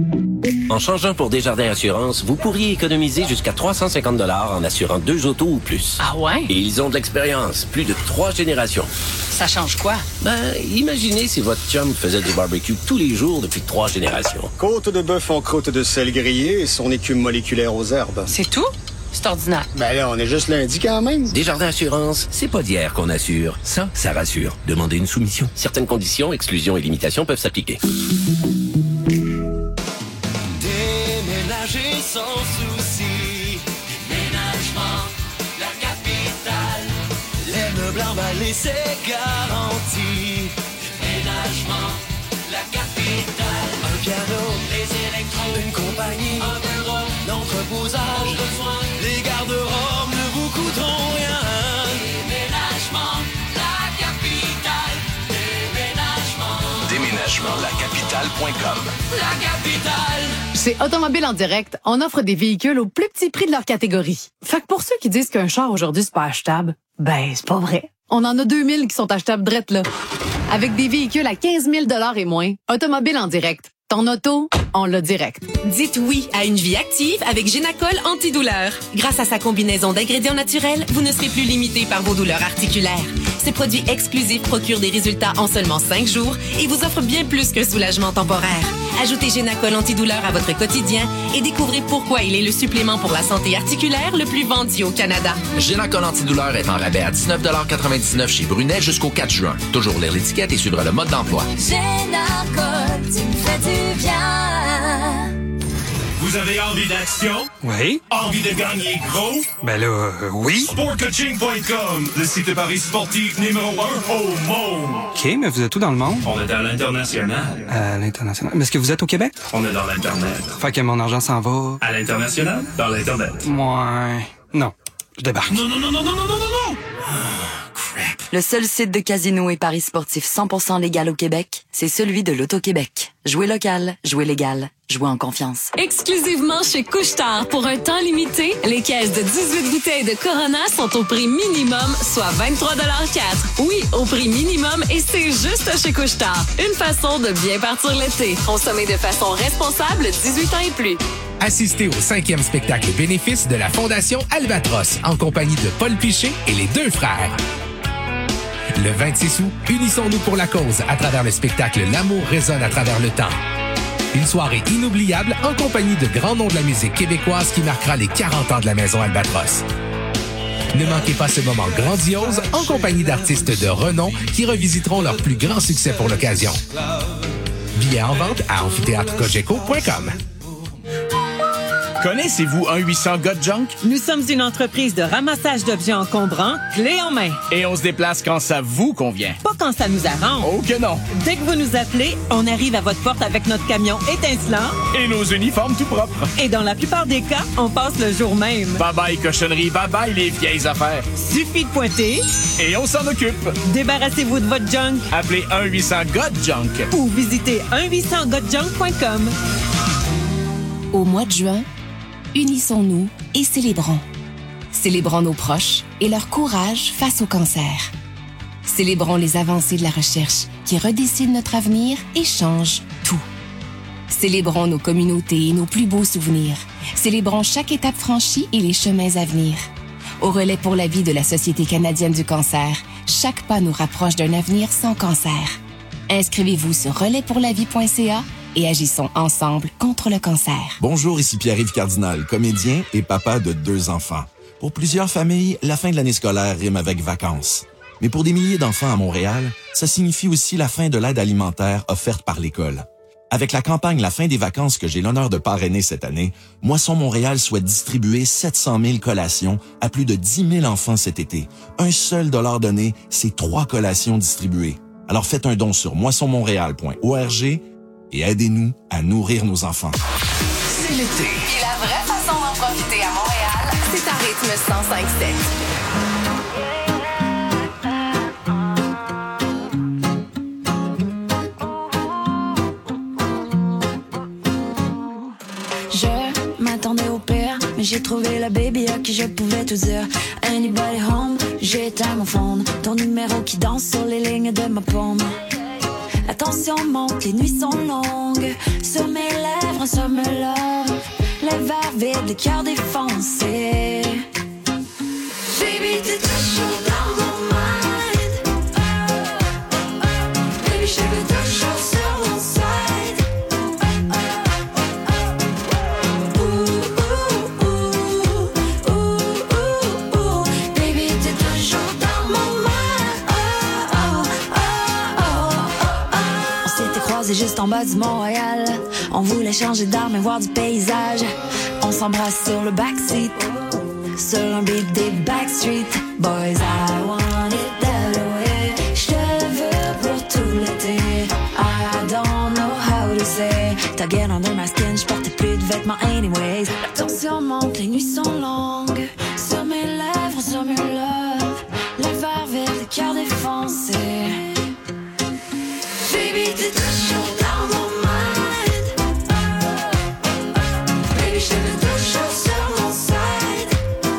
En changeant pour Desjardins Assurance, vous pourriez économiser jusqu'à 350 $ en assurant 2 autos ou plus. Ah ouais? Et ils ont de l'expérience, plus de 3 générations. Ça change quoi? Imaginez si votre chum faisait du barbecue tous les jours depuis 3 générations. Côte de bœuf en croûte de sel grillé et son écume moléculaire aux herbes. C'est tout? c'est ordinaire. Ben là, on est juste lundi quand même. Desjardins Assurance, c'est pas d'hier qu'on assure. Ça rassure. Demandez une soumission. Certaines conditions, exclusions et limitations peuvent s'appliquer. Déménager sans souci. Déménagement, la capitale. Les meubles emballés, c'est garanti. Déménagement, la capitale. Un piano, les électros, une compagnie, un bureau, l'entreposage, de soins. Les garde-robes ne vous coûteront rien. Déménagement, la capitale. Déménagement, lacapitale.com. La capitale. Chez Automobile en direct, on offre des véhicules au plus petit prix de leur catégorie. Fait que pour ceux qui disent qu'un char aujourd'hui c'est pas achetable, ben c'est pas vrai. On en a 2000 qui sont achetables drette là. Avec des véhicules à 15 000 $ et moins, Automobile en direct. Ton auto, on l'a direct. Dites oui à une vie active avec Génacol antidouleur. Grâce à sa combinaison d'ingrédients naturels, vous ne serez plus limité par vos douleurs articulaires. Ce produit exclusif procure des résultats en seulement 5 jours et vous offre bien plus qu'un soulagement temporaire. Ajoutez Génacol antidouleur à votre quotidien et découvrez pourquoi il est le supplément pour la santé articulaire le plus vendu au Canada. Génacol antidouleur est en rabais à 19,99 $ chez Brunet jusqu'au 4 juin. Toujours lire l'étiquette et suivre le mode d'emploi. Génacol, tu me fais du bien. Vous avez envie d'action? Oui. Envie de gagner gros? Ben là, oui. Sportcoaching.com, le site de paris sportif numéro 1 au monde. OK, mais vous êtes où dans le monde? On est à l'international. À l'international. Mais est-ce que vous êtes au Québec? On est dans l'Internet. Fait que mon argent s'en va... À l'international? Dans l'Internet. Ouais. Non. Je débarque. Non. Le seul site de casino et paris sportifs 100% légal au Québec, c'est celui de l'Auto-Québec. Jouez local, jouez légal, jouez en confiance. Exclusivement chez Couche-Tard, pour un temps limité, les caisses de 18 bouteilles de Corona sont au prix minimum, soit 23,04 $. Oui, au prix minimum, et c'est juste chez Couche-Tard. Une façon de bien partir l'été. Consommez de façon responsable, 18 ans et plus. Assistez au 5e spectacle bénéfice de la Fondation Albatros, en compagnie de Paul Piché et les deux frères. Le 26 août, unissons-nous pour la cause à travers le spectacle L'amour résonne à travers le temps. Une soirée inoubliable en compagnie de grands noms de la musique québécoise qui marquera les 40 ans de la Maison Albatros. Ne manquez pas ce moment grandiose en compagnie d'artistes de renom qui revisiteront leurs plus grands succès pour l'occasion. Billets en vente à amphithéâtrecogeco.com. Connaissez-vous 1-800-GOT-JUNK? Nous sommes une entreprise de ramassage d'objets encombrants, clés en main. Et on se déplace quand ça vous convient. Pas quand ça nous arrange. Oh que non! Dès que vous nous appelez, on arrive à votre porte avec notre camion étincelant. Et nos uniformes tout propres. Et dans la plupart des cas, on passe le jour même. Bye-bye cochonnerie, bye-bye les vieilles affaires. Suffit de pointer. Et on s'en occupe. Débarrassez-vous de votre junk. Appelez 1-800-GOT-JUNK. Ou visitez 1-800-GOT-JUNK.com. Au mois de juin, unissons-nous et célébrons. Célébrons nos proches et leur courage face au cancer. Célébrons les avancées de la recherche qui redessinent notre avenir et changent tout. Célébrons nos communautés et nos plus beaux souvenirs. Célébrons chaque étape franchie et les chemins à venir. Au relais pour la vie de la Société canadienne du cancer, chaque pas nous rapproche d'un avenir sans cancer. Inscrivez-vous sur relaispourlavie.ca et agissons ensemble contre le cancer. Bonjour, ici Pierre-Yves Cardinal, comédien et papa de 2 enfants. Pour plusieurs familles, la fin de l'année scolaire rime avec vacances. Mais pour des milliers d'enfants à Montréal, ça signifie aussi la fin de l'aide alimentaire offerte par l'école. Avec la campagne La fin des vacances que j'ai l'honneur de parrainer cette année, Moisson Montréal souhaite distribuer 700 000 collations à plus de 10 000 enfants cet été. Un seul dollar donné, c'est 3 collations distribuées. Alors faites un don sur moissonmontréal.org et aidez-nous à nourrir nos enfants. C'est l'été. Et la vraie façon d'en profiter à Montréal, c'est à rythme 105.7. Je m'attendais au pire, mais j'ai trouvé la baby à qui je pouvais tout dire. Anybody home, j'ai éteint mon phone. Ton numéro qui danse sur les lignes de ma paume. La tension monte, les nuits sont longues. Sur mes lèvres, un summer love. Les verres vides, les cœurs défoncés. Baby, t'es toujours dans mon mind. Baby, je veux toujours sur mon side. en bas du Mont-Royal. On voulait changer d'arme et voir du paysage. On s'embrasse sur le backseat, sur un beat des Backstreet Boys. I want it that way. J'te veux pour tout l'été. I don't know how to say. T'as under my skin, j'portais plus de vêtements anyways. La tension monte, les nuits sont longues. Sur mes lèvres, sur mes love. Les verres vides, le cœur défoncé. Baby, t'es toujours dans mon mind. Baby, je t'ai toujours sur mon side.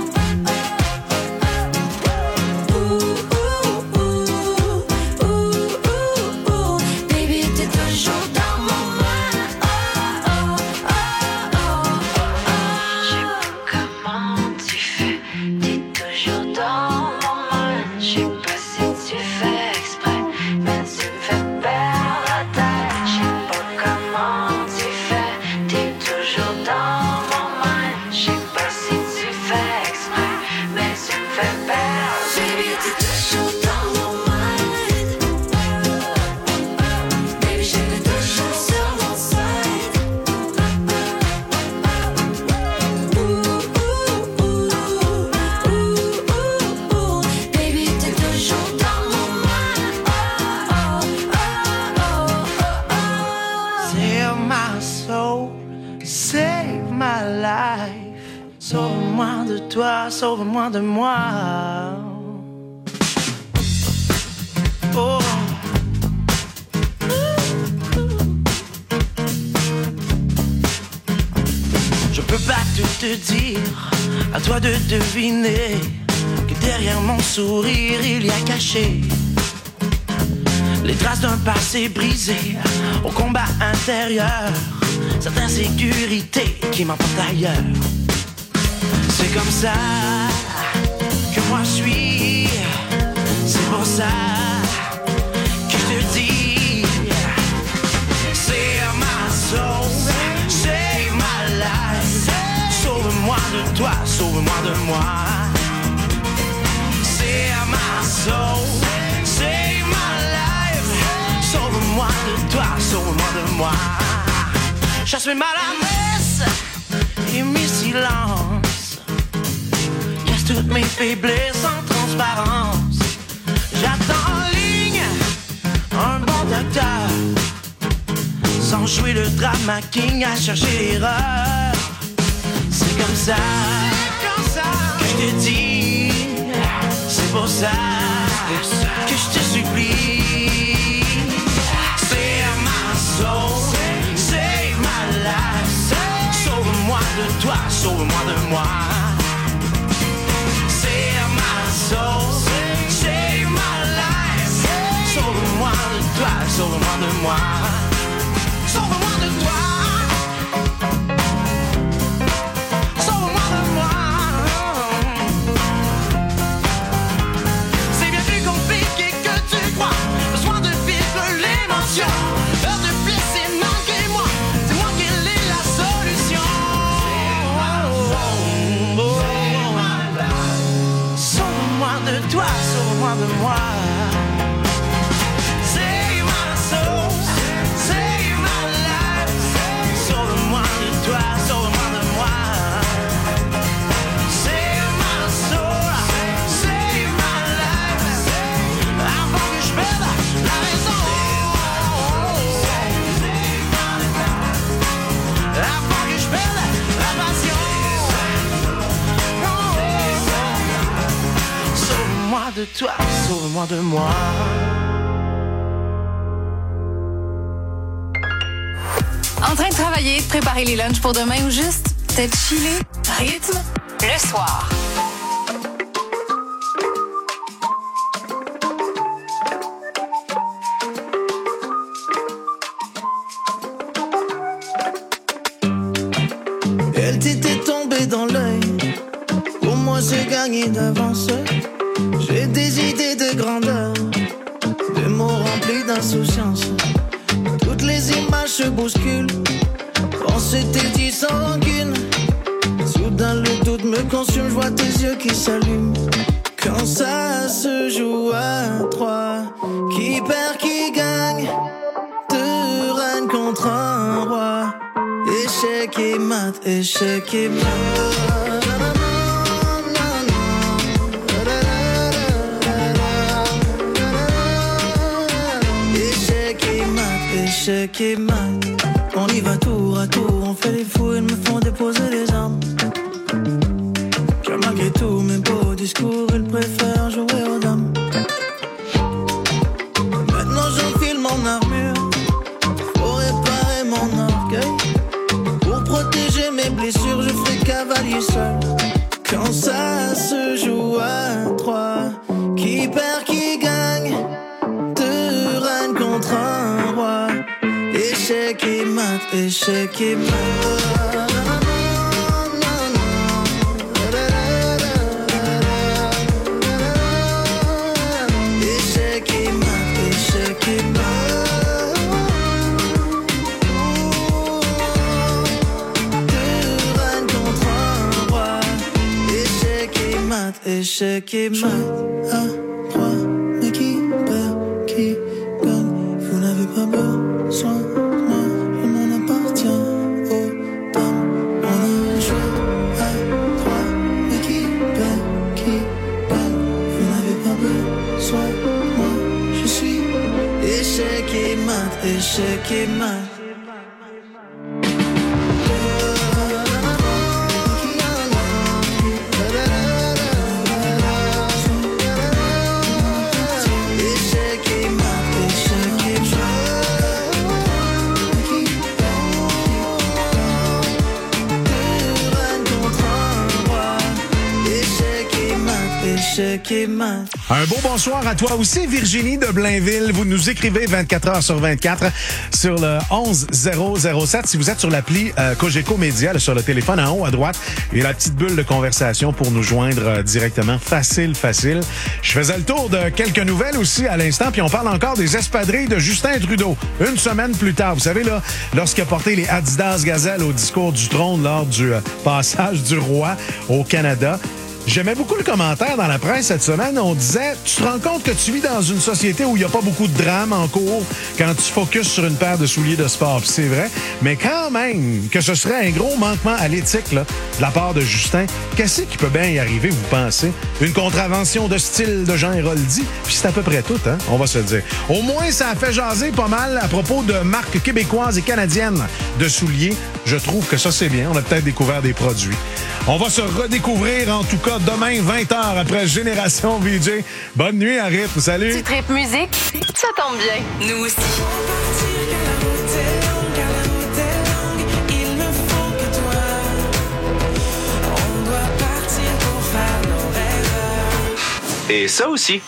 Baby, t'es toujours dans mon mind. Je sais pas comment tu fais. T'es toujours dans mon mind. Je sais pas si tu fais exprès, mais tu me fais perdre la tête. Je sais pas comment tu fais. T'es toujours dans mon mind. Je sais pas si tu fais exprès, mais tu me fais perdre. Baby, t'es toujours dans mon mind. Baby, je l'ai toujours sur mon side. Baby, t'es toujours dans mon mind. Save my soul, save my life. Sauve-moi de toi, sauve-moi de moi. Oh. Je peux pas tout te dire, à toi de deviner que derrière mon sourire il y a caché les traces d'un passé brisé au combat intérieur, cette insécurité qui m'emporte ailleurs. C'est comme ça que moi je suis, c'est pour ça que je te dis, save my soul, save my life. Sauve-moi de toi, sauve-moi de moi. Save my soul, save my life. Sauve-moi de toi, sauve-moi de moi. Chasse mes maladresses et mes silences. Casse toutes mes faiblesses en transparence. J'attends en ligne un bon docteur, sans jouer le drama king à chercher l'erreur. C'est comme ça que je te dis, c'est pour ça que je te supplie. Save my soul, save my life. Sauve-moi de toi, sauve-moi de moi. Save my soul, save my life. Sauve-moi de toi, sauve-moi de moi. Sauve-moi de toi. Sauve-moi de moi. C'est bien plus compliqué que tu crois. Besoin de vivre l'émotion. Peur de blesser malgré moi. C'est moi qui ai la solution. Sauve-moi de toi, sauve-moi de moi. Save my soul, save my life. Sauve-moi de toi, sauve-moi de moi. Save my soul, save my life. Avant que je perde la raison. Avant que je perde la passion. Sauve-moi de toi, sauve-moi de moi. En train de travailler, de préparer les lunchs pour demain ou juste peut-être chiller? Rythme le soir. Elle t'était tombée dans l'œil. Pour moi j'ai gagné d'avance. J'ai des idées de grandeur, des mots remplis d'insouciance. Toutes les images se bousculent. On s'était dit sans rancune. Soudain le doute me consume. Je vois tes yeux qui s'allument. Quand ça se joue à trois, qui perd, qui gagne, te règne contre un roi. Échec et mat, échec et mat. Échec et mat. On y va tour à tour, on fait les fous, ils me font déposer les armes. Que malgré tous mes beaux discours, ils préfèrent jouer aux dames. Maintenant j'enfile mon armure pour réparer mon orgueil. Pour protéger mes blessures, je ferai cavalier seul. Quand ça se joue à 3, qui perd, qui gagne, deux reines contre un roi. Échec et mat, échec et mat. Échec et mat, échec et mat. Deux reines contre un roi. Échec et mat, échec et mat. À 3, mais qui perd, qui gagne? Vous n'avez pas besoin. Échec et mat. Un beau bonsoir à toi aussi, Virginie de Blainville. Vous nous écrivez 24 heures sur 24 sur le 11007. Si vous êtes sur l'appli Cogeco Média, sur le téléphone en haut à droite, il y a la petite bulle de conversation pour nous joindre directement. Facile. Je faisais le tour de quelques nouvelles aussi à l'instant, puis on parle encore des espadrilles de Justin Trudeau. Une semaine plus tard, vous savez, là, lorsqu'il a porté les Adidas Gazelle au discours du trône lors du passage du roi au Canada. J'aimais beaucoup le commentaire dans la presse cette semaine. On disait, tu te rends compte que tu vis dans une société où il n'y a pas beaucoup de drame en cours quand tu focuses sur une paire de souliers de sport. Puis c'est vrai, mais quand même que ce serait un gros manquement à l'éthique là, de la part de Justin. Qu'est-ce qui peut bien y arriver, vous pensez? Une contravention de style de Jean Héroldi? Puis c'est à peu près tout, hein? On va se le dire. Au moins, ça a fait jaser pas mal à propos de marques québécoises et canadiennes de souliers. Je trouve que ça, c'est bien. On a peut-être découvert des produits. On va se redécouvrir, en tout cas, demain, 20h, après Génération VJ. Bonne nuit à Rythme. Salut! Tu tripes musique? Ça tombe bien. Nous aussi. Et ça aussi.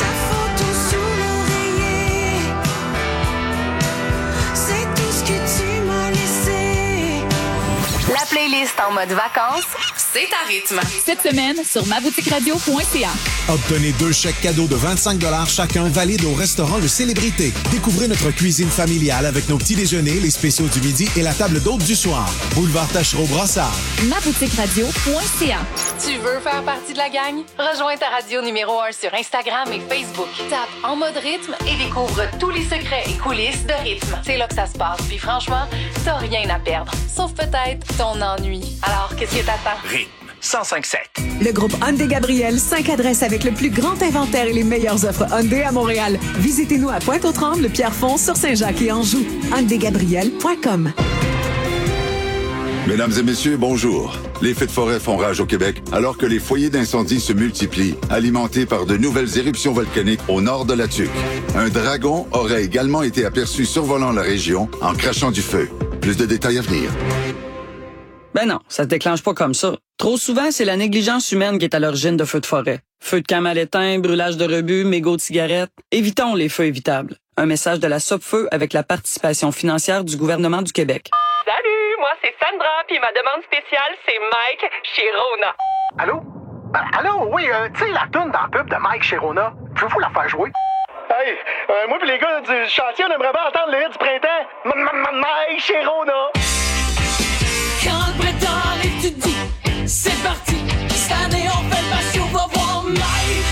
La playlist en mode vacances, c'est à rythme. Cette semaine, sur maboutiqueradio.ca. Obtenez 2 chèques cadeaux de 25 $ chacun valides au restaurant Le Célébrité. Découvrez notre cuisine familiale avec nos petits déjeuners, les spéciaux du midi et la table d'hôte du soir. Boulevard Tachereau-Brossard. maboutiqueradio.ca. Tu veux faire partie de la gang? Rejoins ta radio numéro 1 sur Instagram et Facebook. Tape En mode rythme et découvre tous les secrets et coulisses de rythme. C'est là que ça se passe. Puis franchement, t'as rien à perdre. Sauf peut-être ton ennui. Alors, qu'est-ce que t'attends? Rythme 105.7. Le groupe Hyundai Gabriel, 5 adresses avec le plus grand inventaire et les meilleures offres Hyundai à Montréal. Visitez-nous à Pointe-aux-Trembles, Pierrefonds, sur Saint-Jacques et Anjou. HyundaiGabriel.com. Mesdames et messieurs, bonjour. Les feux de forêt font rage au Québec alors que les foyers d'incendie se multiplient, alimentés par de nouvelles éruptions volcaniques au nord de la Tuque. Un dragon aurait également été aperçu survolant la région en crachant du feu. Plus de détails à venir. Ben non, ça se déclenche pas comme ça. Trop souvent, c'est la négligence humaine qui est à l'origine de feux de forêt. Feux de camp mal éteints, brûlage de rebut, mégots de cigarettes. Évitons les feux évitables. Un message de la Sopfeu avec la participation financière du gouvernement du Québec. Salut, moi c'est Sandra, puis ma demande spéciale, c'est Mike chez Rona. Allô? Allô, oui, tu sais la toune dans le pub de Mike chez Rona. Pouvez-vous la faire jouer? Hey, moi pis les gars du chantier, on aimerait bien entendre le hit du printemps. Mike chez Rona. Quand le printemps arrive, tu te dis, c'est parti. Cette année, on fait le patio, va voir Mike.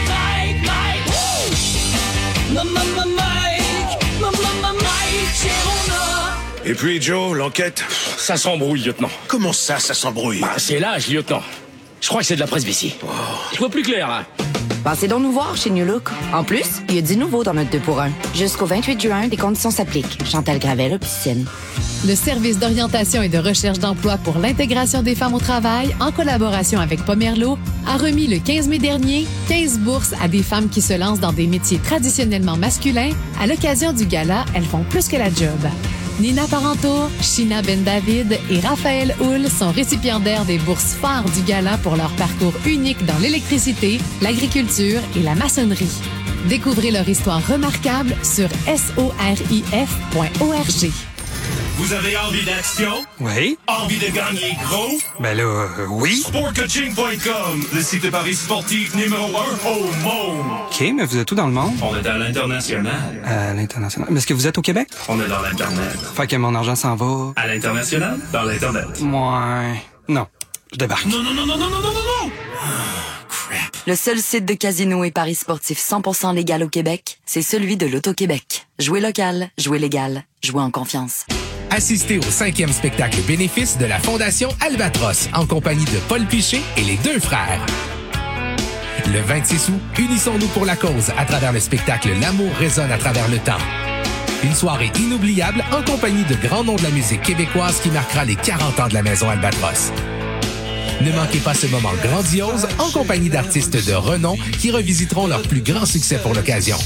Mike chez Rona. Et puis, Joe, l'enquête? Ça s'embrouille, lieutenant. Comment ça s'embrouille? Bah, c'est l'âge, lieutenant. Je crois que c'est de la presbytie. Oh. Je vois plus clair, là. Passez donc nous voir chez New Look. En plus, il y a du nouveau dans notre 2 pour 1. Jusqu'au 28 juin, des conditions s'appliquent. Chantal Gravel, Opticienne. Le service d'orientation et de recherche d'emploi pour l'intégration des femmes au travail, en collaboration avec Pomerleau, a remis le 15 mai dernier 15 bourses à des femmes qui se lancent dans des métiers traditionnellement masculins. À l'occasion du gala, elles font plus que la job. Nina Parenteau, Sheena Ben-David et Raphaël Hull sont récipiendaires des bourses phares du gala pour leur parcours unique dans l'électricité, l'agriculture et la maçonnerie. Découvrez leur histoire remarquable sur sorif.org. Vous avez envie d'action? Oui. Envie de gagner gros? Ben là, oui. Sportcoaching.com, le site de paris sportif numéro 1 au monde. OK, mais vous êtes où dans le monde? On est à l'international. À l'international. Mais est-ce que vous êt au Québec? On est dans l'Internet. Fait que mon argent s'en va... À l'international? Dans l'Internet. Ouais. Non, je débarque. Non. Le seul site de casino et paris sportifs 100% légal au Québec, c'est celui de l'Auto-Québec. Jouez local, jouez légal, jouez en confiance. Assistez au 5e spectacle bénéfice de la Fondation Albatros en compagnie de Paul Piché et les 2 frères. Le 26 août, unissons-nous pour la cause à travers le spectacle L'amour résonne à travers le temps. Une soirée inoubliable en compagnie de grands noms de la musique québécoise qui marquera les 40 ans de la Maison Albatros. Ne manquez pas ce moment grandiose en compagnie d'artistes de renom qui revisiteront leurs plus grands succès pour l'occasion.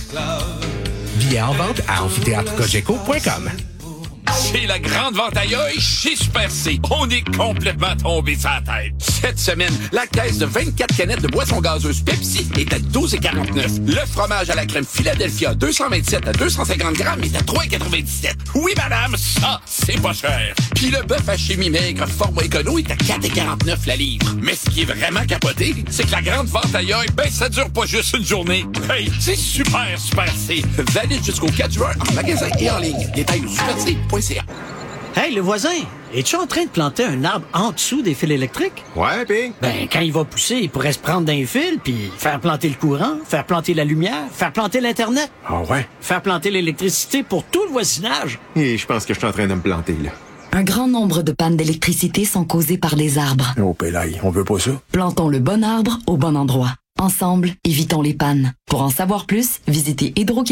Billets en vente à amphithéâtrecogeco.com. C'est la grande vente à l'œil chez Super C. On est complètement tombé sur la tête. Cette semaine, la caisse de 24 canettes de boissons gazeuses Pepsi est à 12,49. Le fromage à la crème Philadelphia 227 à 250 grammes est à 3,97. Oui, madame, ça, c'est pas cher. Puis le bœuf haché mi-maigre format écono est à 4,49 la livre. Mais ce qui est vraiment capoté, c'est que la grande vente à l'œil, ben ça dure pas juste une journée. Hey, c'est Super C. Valide jusqu'au 4 juin en magasin et en ligne. Détails au superc.ca. Hey, le voisin, es-tu en train de planter un arbre en dessous des fils électriques? Ouais, pis? Ben, quand il va pousser, il pourrait se prendre d'un fil, puis faire planter le courant, faire planter la lumière, faire planter l'Internet. Ah ouais? Faire planter l'électricité pour tout le voisinage. Et je pense que je suis en train de me planter, là. Un grand nombre de pannes d'électricité sont causées par les arbres. Oh, pélaille, on veut pas ça. Plantons le bon arbre au bon endroit. Ensemble, évitons les pannes. Pour en savoir plus, visitez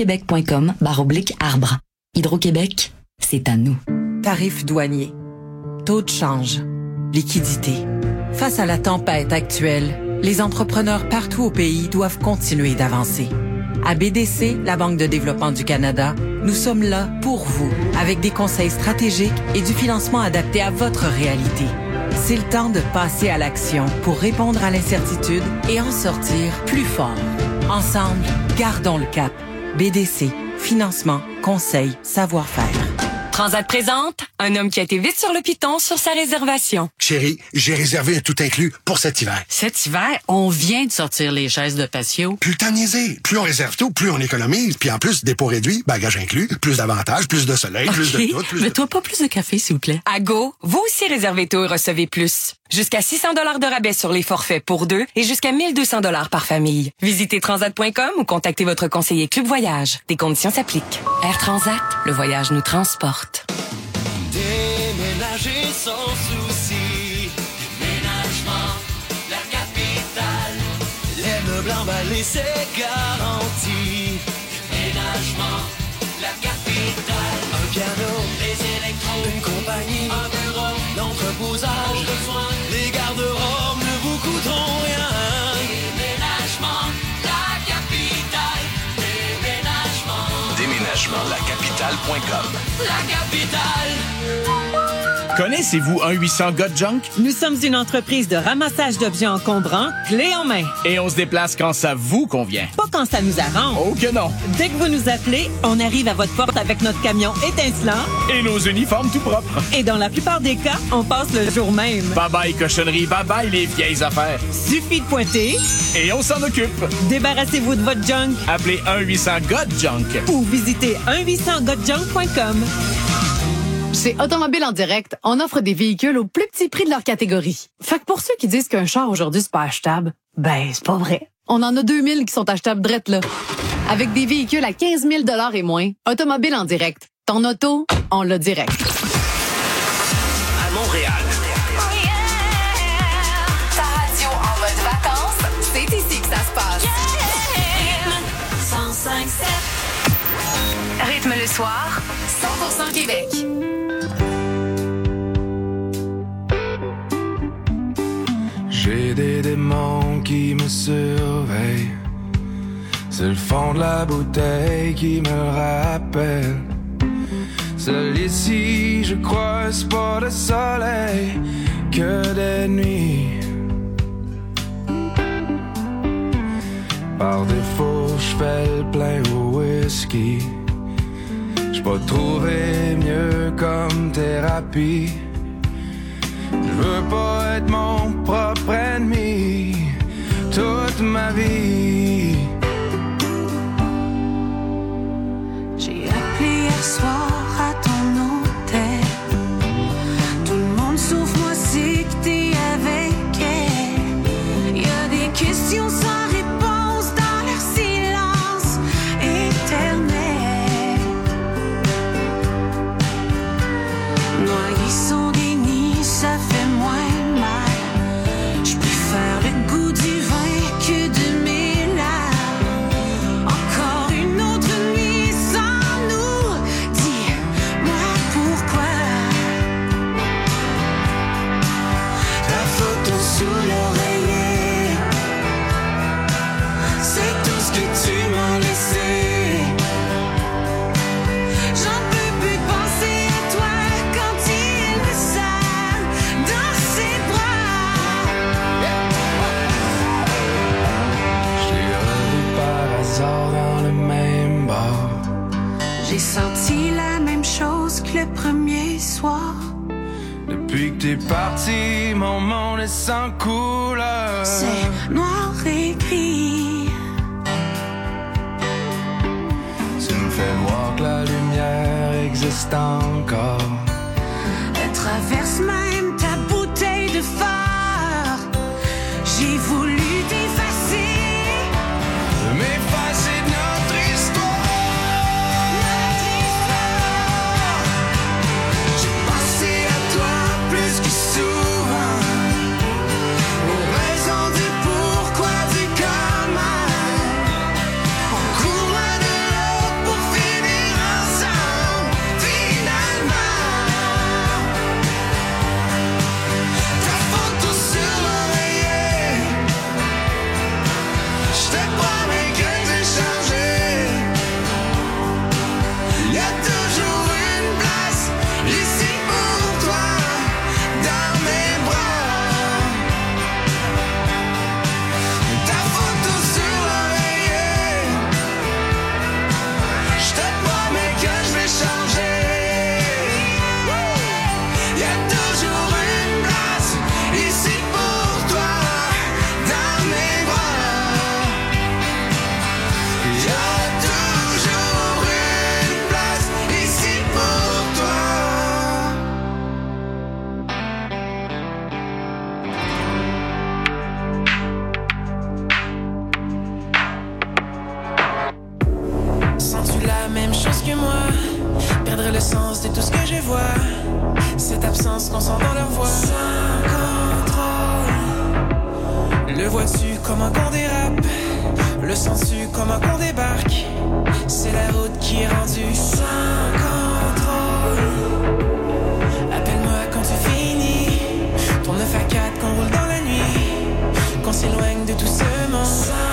hydroquebec.com/arbre. Hydro-Québec, c'est à nous. Tarifs douaniers, taux de change, liquidité. Face à la tempête actuelle, les entrepreneurs partout au pays doivent continuer d'avancer. À BDC, la Banque de développement du Canada, nous sommes là pour vous, avec des conseils stratégiques et du financement adapté à votre réalité. C'est le temps de passer à l'action pour répondre à l'incertitude et en sortir plus fort. Ensemble, gardons le cap. BDC, financement, conseil, savoir-faire. Transat présente un homme qui a été vite sur le piton sur sa réservation. Chérie, j'ai réservé un tout inclus pour cet hiver. Cet hiver, on vient de sortir les chaises de patio. Plus le temps de niaiser. Plus on réserve tôt, plus on économise. Puis en plus, dépôt réduit, bagages inclus, plus d'avantages, plus de soleil, plus de tout. Mais toi, pas plus de café, s'il vous plaît. À Go, vous aussi réservez tôt et recevez plus. Jusqu'à 600 $ de rabais sur les forfaits pour 2 et jusqu'à 1 200 $ par famille. Visitez transat.com ou contactez votre conseiller Club Voyage. Des conditions s'appliquent. Air Transat, le voyage nous transporte. Déménager sans souci. Déménagement, la capitale. Les meubles emballés, c'est garanti. Déménagement, la capitale. Un piano, des électros, une compagnie, un bureau, l'entreposage, de soins. Les garde-robes ne vous coûteront rien. Déménagement, la capitale. Déménagement, lacapitale.com. La capitale. Connaissez-vous 1-800-GOT-JUNK? Nous sommes une entreprise de ramassage d'objets encombrants, clé en main. Et on se déplace quand ça vous convient. Pas quand ça nous arrange. Oh que non! Dès que vous nous appelez, on arrive à votre porte avec notre camion étincelant. Et nos uniformes tout propres. Et dans la plupart des cas, on passe le jour même. Bye-bye cochonnerie, bye-bye les vieilles affaires. Suffit de pointer. Et on s'en occupe. Débarrassez-vous de votre junk. Appelez 1-800-GOT-JUNK. Ou visitez 1-800-GOT-JUNK.com. Chez Automobile en direct, on offre des véhicules au plus petit prix de leur catégorie. Fait que pour ceux qui disent qu'un char aujourd'hui c'est pas achetable, ben c'est pas vrai. On en a 2000 qui sont achetables drette là. Avec des véhicules à 15 000 $ et moins, Automobile en direct. Ton auto, on l'a direct. Montréal. Ta radio en mode vacances, c'est ici que ça se passe. Rythme 105.7. Rythme le soir, 100% Québec. J'ai des démons qui me surveillent. C'est le fond de la bouteille qui me rappelle. Seul ici, je crois, c'est pas de soleil que des nuits. Par défaut, je fais le plein au whisky. J'ai pas trouvé mieux comme thérapie. Je veux pas être mon propre ennemi toute ma vie. J'ai appelé hier soir à ton hôtel. Tout le monde sauf moi sait que t'es avec elle. Y'a des questions sans réponse dans leur silence éternel. Noyés sont des nids, ça fait moins mal. J'préfère le goût du vin que de mes larmes. Encore une autre nuit sans nous. Dis-moi pourquoi. Ta photo sous l'oreiller, c'est tout ce que tu m'as laissé. J'en peux plus penser à toi quand il me serre dans ses bras. Je t'ai revu par hasard dans le même bar. J'ai senti la même chose que le premier soir. Depuis que t'es parti, mon monde est sans couleur. C'est noir et gris. Tu me fais voir que la lumière existe encore. Elle traverse même ta bouteille de phare. J'ai voulu t'effacer. M'effacer de notre histoire. J'ai pensé à toi plus que souvent. Aux raisons du pourquoi, du comment. On court l'un de l'autre pour finir ensemble. Finalement, ta photo sur l'oreiller. Je te promets que j'ai changé. Y'a toujours une place ici pour toi, dans mes bras. Ta photo sur l'oreiller. Je te promets que je vais changer. Y'a toujours une place ici pour toi, dans mes bras. Y'a toujours une place ici pour toi. Sens-tu la même chose que moi? Perdre le sens de tout ce que je vois. Cette absence qu'on sent dans leur voix. Sans contrôle. Le vois-tu comment qu'on dérape? Le sens-tu comment qu'on débarque? C'est la route qui est rendue sans contrôle. Appelle-moi quand tu finis. Ton 9 à 4 qu'on roule dans la nuit. Qu'on s'éloigne de tout ce monde.